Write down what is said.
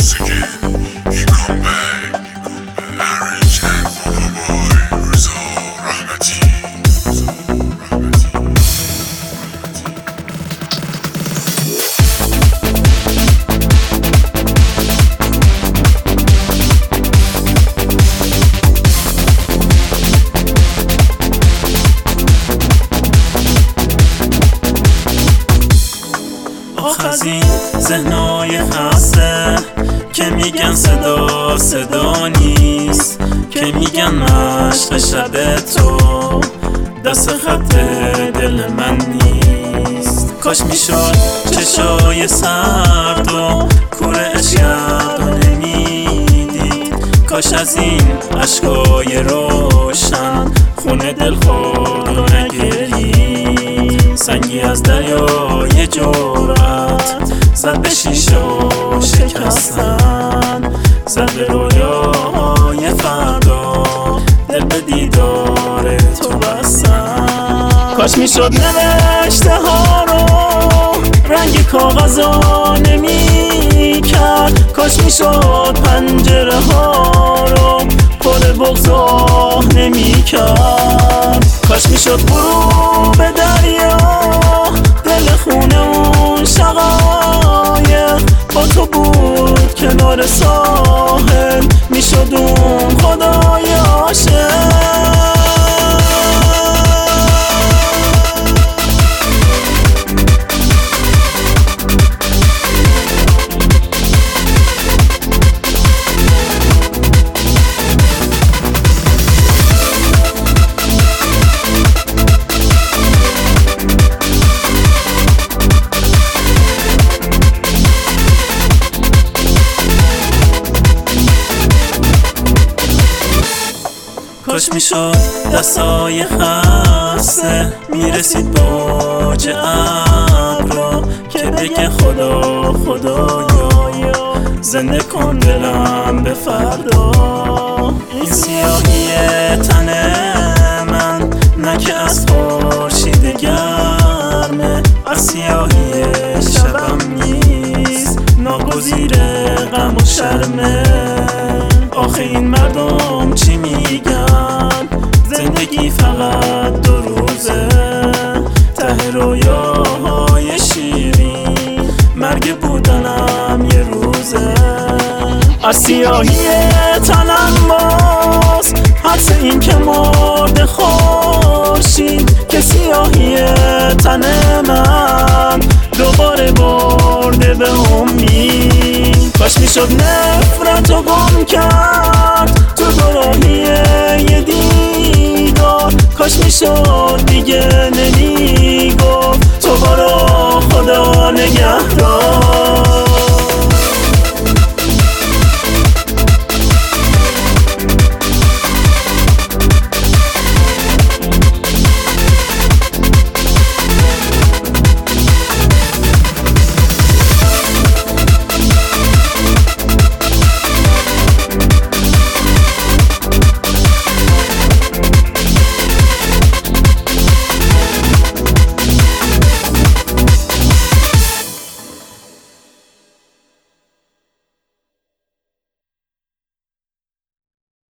once again. You come back. Orange and Boy, Rizzo Rahmati. آخ از این ذهنای خسته که میگن صدا نیست، که میگن مشق شب تو دست خط دل من نیست. کاش میشد چشای سرد و کور عشقت رو نمیدید، کاش از این عشقای روشن خونه دل خود رو نگرید. سنگی از دریای جرأت زد به شیشه و شکستن، زد به رویاهای فردا دل به دیدار تو بستن. کاش میشد نوشته ها رو رنگ کاغذا نمی کرد، کاش میشد پنجره ها رو پر بغضا نمی کرد، کاش میشد غروب دریا دل خونه اون شقایق با تو بود کنار ساحل، میشد اون خدای عاشق. کاش میشد دستای خسته میرسید به اوج ابرا که بگه خدایا زنده کن دلم به فردا. این سیاهی تن من نه که از خورشید گرمه، از سیاهی شبم نیست ناگزیر غم و شرمه. آخه این مردم چی میگن؟ زندگی فقط 2 روزه، ته رویاهای شیرین مرگ بودنم یه روزه. از سیاهی تنم باز حدس این که مرد خورشید، که سیاهی تن من دوباره برده به امید. کاش میشد نفرت رو گم کرد تو دوراهی یه دیدار، کاش میشد دیگه نمیدید